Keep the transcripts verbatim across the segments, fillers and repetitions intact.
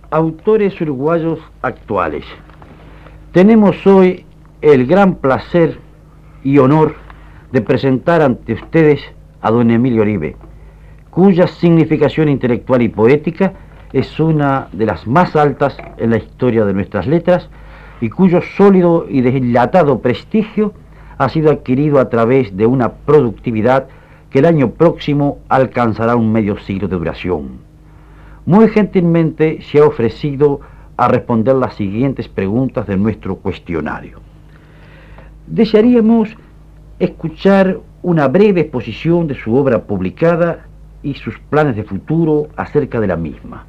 Autores uruguayos actuales. Tenemos hoy el gran placer y honor de presentar ante ustedes a don Emilio Oribe, cuya significación intelectual y poética es una de las más altas en la historia de nuestras letras y cuyo sólido y dilatado prestigio ha sido adquirido a través de una productividad que el año próximo alcanzará un medio siglo de duración. Muy gentilmente se ha ofrecido a responder las siguientes preguntas de nuestro cuestionario. Desearíamos escuchar una breve exposición de su obra publicada y sus planes de futuro acerca de la misma.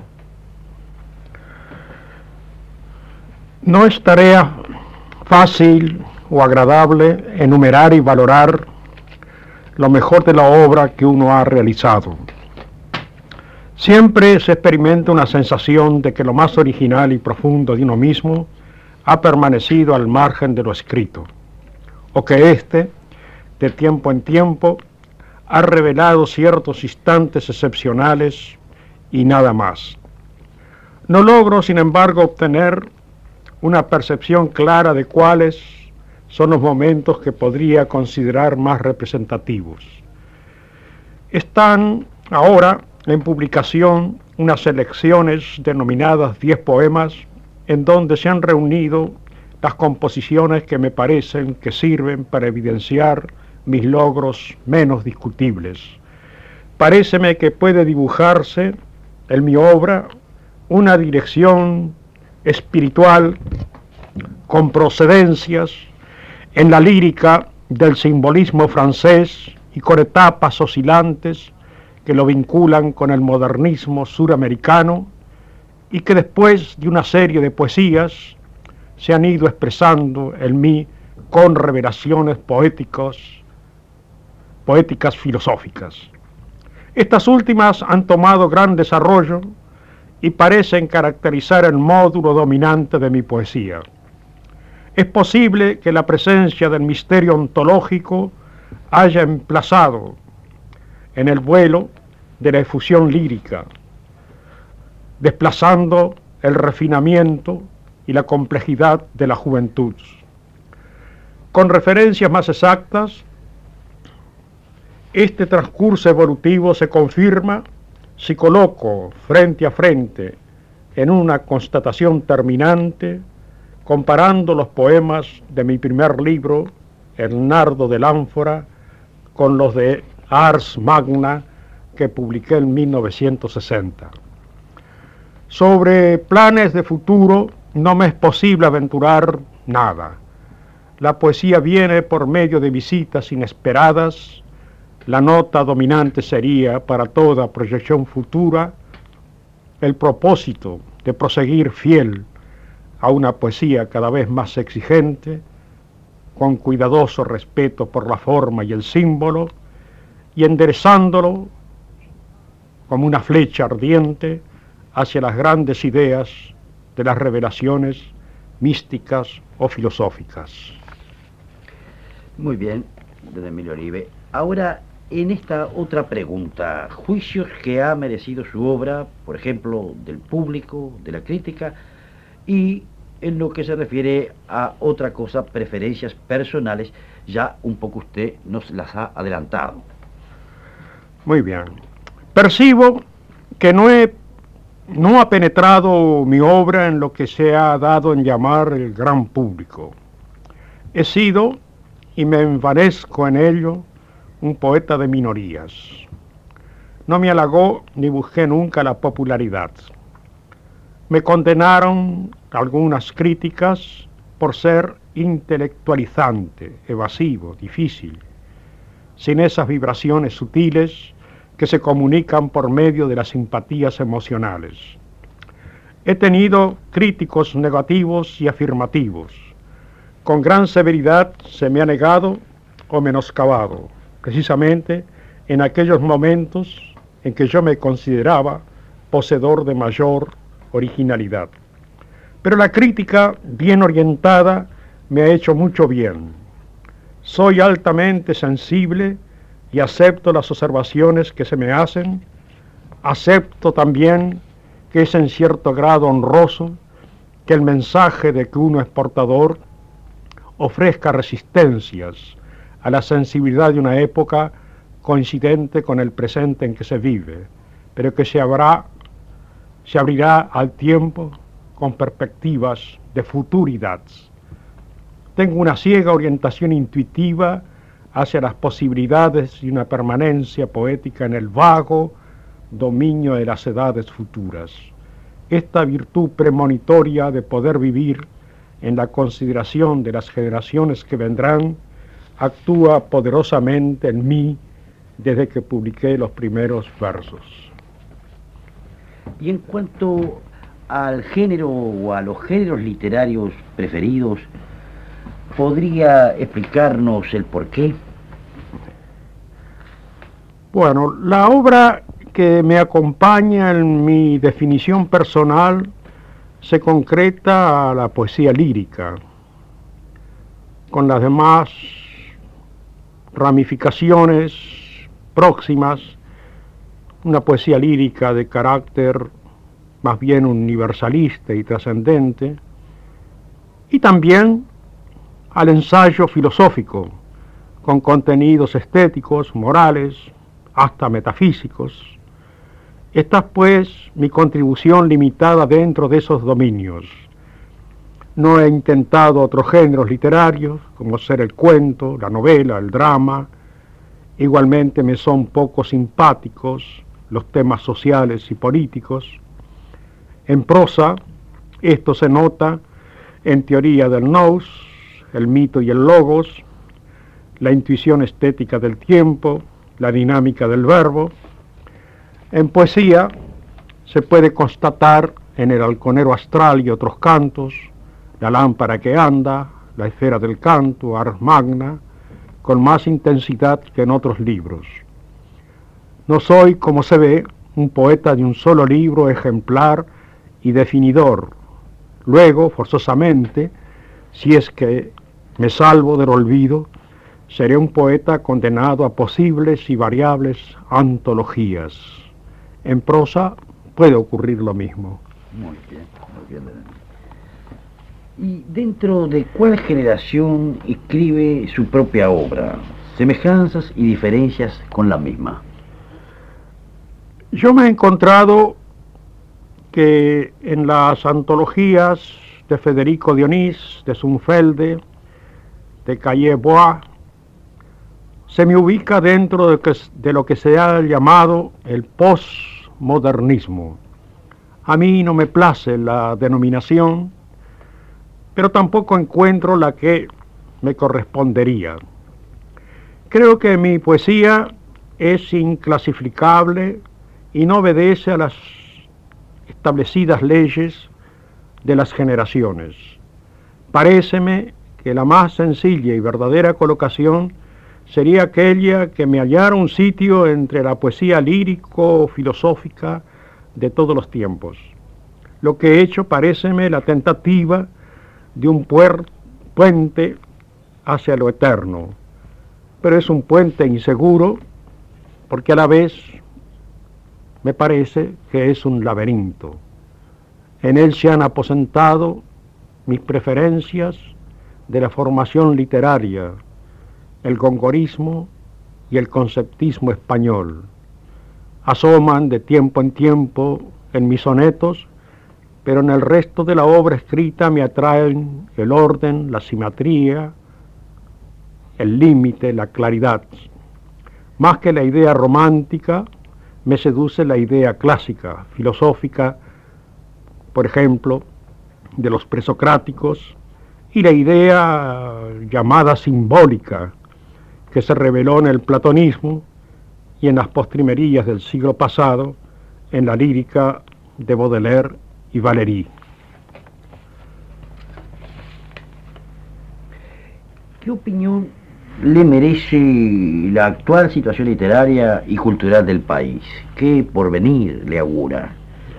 No es tarea fácil o agradable enumerar y valorar lo mejor de la obra que uno ha realizado. Siempre se experimenta una sensación de que lo más original y profundo de uno mismo ha permanecido al margen de lo escrito, o que éste, de tiempo en tiempo, ha revelado ciertos instantes excepcionales y nada más. No logro, sin embargo, obtener una percepción clara de cuáles son los momentos que podría considerar más representativos. Están ahora en publicación unas selecciones denominadas diez poemas, en donde se han reunido las composiciones que me parecen que sirven para evidenciar mis logros menos discutibles. Paréceme que puede dibujarse en mi obra una dirección espiritual con procedencias en la lírica del simbolismo francés y con etapas oscilantes que lo vinculan con el modernismo suramericano y que después de una serie de poesías se han ido expresando en mí con revelaciones poéticas, poéticas filosóficas. Estas últimas han tomado gran desarrollo y parecen caracterizar el módulo dominante de mi poesía. Es posible que la presencia del misterio ontológico haya emplazado en el vuelo de la efusión lírica, desplazando el refinamiento y la complejidad de la juventud. Con referencias más exactas, este transcurso evolutivo se confirma si coloco frente a frente en una constatación terminante, comparando los poemas de mi primer libro, El nardo del ánfora, con los de Ars Magna, que publiqué en mil novecientos sesenta. Sobre planes de futuro no me es posible aventurar nada. La poesía viene por medio de visitas inesperadas. La nota dominante sería, para toda proyección futura, el propósito de proseguir fiel a una poesía cada vez más exigente, con cuidadoso respeto por la forma y el símbolo, y enderezándolo como una flecha ardiente hacia las grandes ideas de las revelaciones místicas o filosóficas. Muy bien, don Emilio Oribe. Ahora, en esta otra pregunta, juicios que ha merecido su obra, por ejemplo, del público, de la crítica, y en lo que se refiere a otra cosa, preferencias personales, ya un poco usted nos las ha adelantado. Muy bien. Percibo que no, he, no ha penetrado mi obra en lo que se ha dado en llamar el gran público. He sido, y me envanezco en ello, un poeta de minorías. No me halagó ni busqué nunca la popularidad. Me condenaron algunas críticas por ser intelectualizante, evasivo, difícil, sin esas vibraciones sutiles que se comunican por medio de las simpatías emocionales. He tenido críticos negativos y afirmativos. Con gran severidad se me ha negado o menoscabado, precisamente en aquellos momentos en que yo me consideraba poseedor de mayor originalidad. Pero la crítica bien orientada me ha hecho mucho bien. Soy altamente sensible y acepto las observaciones que se me hacen. Acepto también que es en cierto grado honroso que el mensaje de que uno es portador ofrezca resistencias a la sensibilidad de una época coincidente con el presente en que se vive, pero que se, habrá, se abrirá al tiempo con perspectivas de futuridad. Tengo una ciega orientación intuitiva hacia las posibilidades de una permanencia poética en el vago dominio de las edades futuras. Esta virtud premonitoria de poder vivir en la consideración de las generaciones que vendrán actúa poderosamente en mí desde que publiqué los primeros versos. Y en cuanto al género o a los géneros literarios preferidos, ¿podría explicarnos el porqué? Bueno, la obra que me acompaña en mi definición personal se concreta a la poesía lírica, con las demás ramificaciones próximas, una poesía lírica de carácter más bien universalista y trascendente, y también al ensayo filosófico, con contenidos estéticos, morales, hasta metafísicos. Esta es pues mi contribución limitada dentro de esos dominios. No he intentado otros géneros literarios, como ser el cuento, la novela, el drama. Igualmente me son poco simpáticos los temas sociales y políticos. En prosa, esto se nota en teoría del nous, el mito y el logos, la intuición estética del tiempo, la dinámica del verbo. En poesía se puede constatar en el halconero astral y otros cantos, la lámpara que anda, la esfera del canto, ars magna, con más intensidad que en otros libros. No soy, como se ve, un poeta de un solo libro ejemplar y definidor. Luego, forzosamente, si es que me salvo del olvido, seré un poeta condenado a posibles y variables antologías. En prosa puede ocurrir lo mismo. Muy bien, muy bien. ¿Y dentro de cuál generación escribe su propia obra? Semejanzas y diferencias con la misma. Yo me he encontrado que en las antologías de Federico Dionís, de Zunfelde, de Calle-Bois, se me ubica dentro de, que, de lo que se ha llamado el postmodernismo. A mí no me place la denominación, pero tampoco encuentro la que me correspondería. Creo que mi poesía es inclasificable y no obedece a las establecidas leyes de las generaciones. Paréceme que la más sencilla y verdadera colocación sería aquella que me hallara un sitio entre la poesía lírico-filosófica de todos los tiempos. Lo que he hecho paréceme la tentativa de un puer- puente hacia lo eterno, pero es un puente inseguro porque a la vez me parece que es un laberinto. En él se han aposentado mis preferencias de la formación literaria, el gongorismo y el conceptismo español. Asoman de tiempo en tiempo en mis sonetos, pero en el resto de la obra escrita me atraen el orden, la simetría, el límite, la claridad. Más que la idea romántica, me seduce la idea clásica, filosófica, por ejemplo, de los presocráticos, y la idea llamada simbólica, que se reveló en el platonismo y en las postrimerías del siglo pasado, en la lírica de Baudelaire y Valéry. ¿Qué opinión le merece la actual situación literaria y cultural del país? ¿Qué porvenir le augura?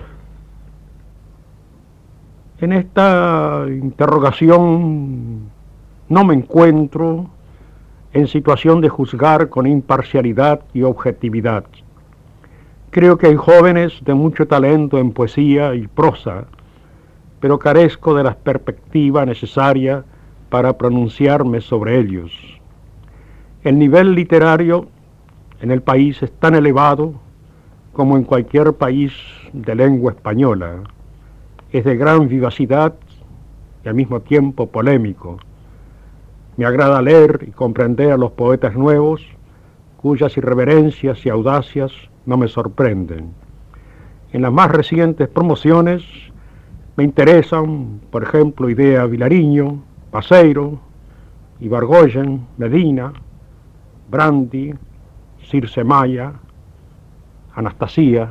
En esta interrogación no me encuentro en situación de juzgar con imparcialidad y objetividad. Creo que hay jóvenes de mucho talento en poesía y prosa, pero carezco de la perspectiva necesaria para pronunciarme sobre ellos. El nivel literario en el país es tan elevado como en cualquier país de lengua española. Es de gran vivacidad y al mismo tiempo polémico. Me agrada leer y comprender a los poetas nuevos, cuyas irreverencias y audacias no me sorprenden. En las más recientes promociones me interesan, por ejemplo, Idea Vilariño, Paseiro, Ibargoyen, Medina, Brandi, Circe Maya, Anastasia.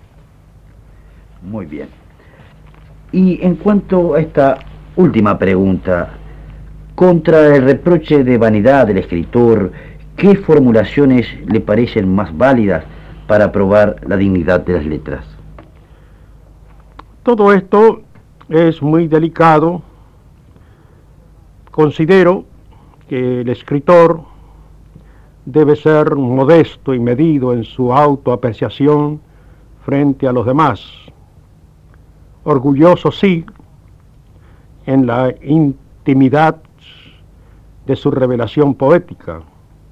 Muy bien. Y en cuanto a esta última pregunta, contra el reproche de vanidad del escritor, ¿qué formulaciones le parecen más válidas para probar la dignidad de las letras? Todo esto es muy delicado. Considero que el escritor debe ser modesto y medido en su autoapreciación frente a los demás. Orgulloso, sí, en la intimidad de su revelación poética.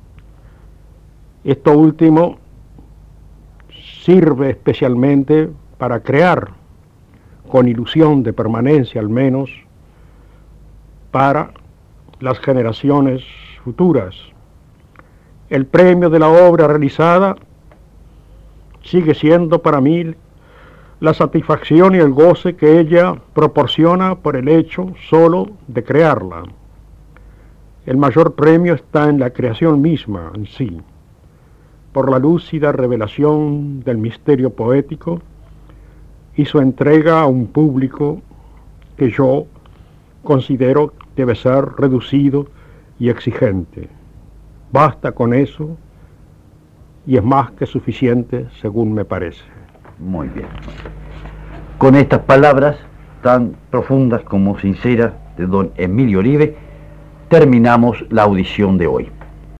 Esto último sirve especialmente para crear, con ilusión de permanencia al menos, para las generaciones futuras. El premio de la obra realizada sigue siendo para mí la satisfacción y el goce que ella proporciona por el hecho solo de crearla. El mayor premio está en la creación misma en sí, por la lúcida revelación del misterio poético y su entrega a un público que yo considero debe ser reducido y exigente. Basta con eso y es más que suficiente, según me parece. Muy bien. Con estas palabras tan profundas como sinceras de don Emilio Oribe, terminamos la audición de hoy.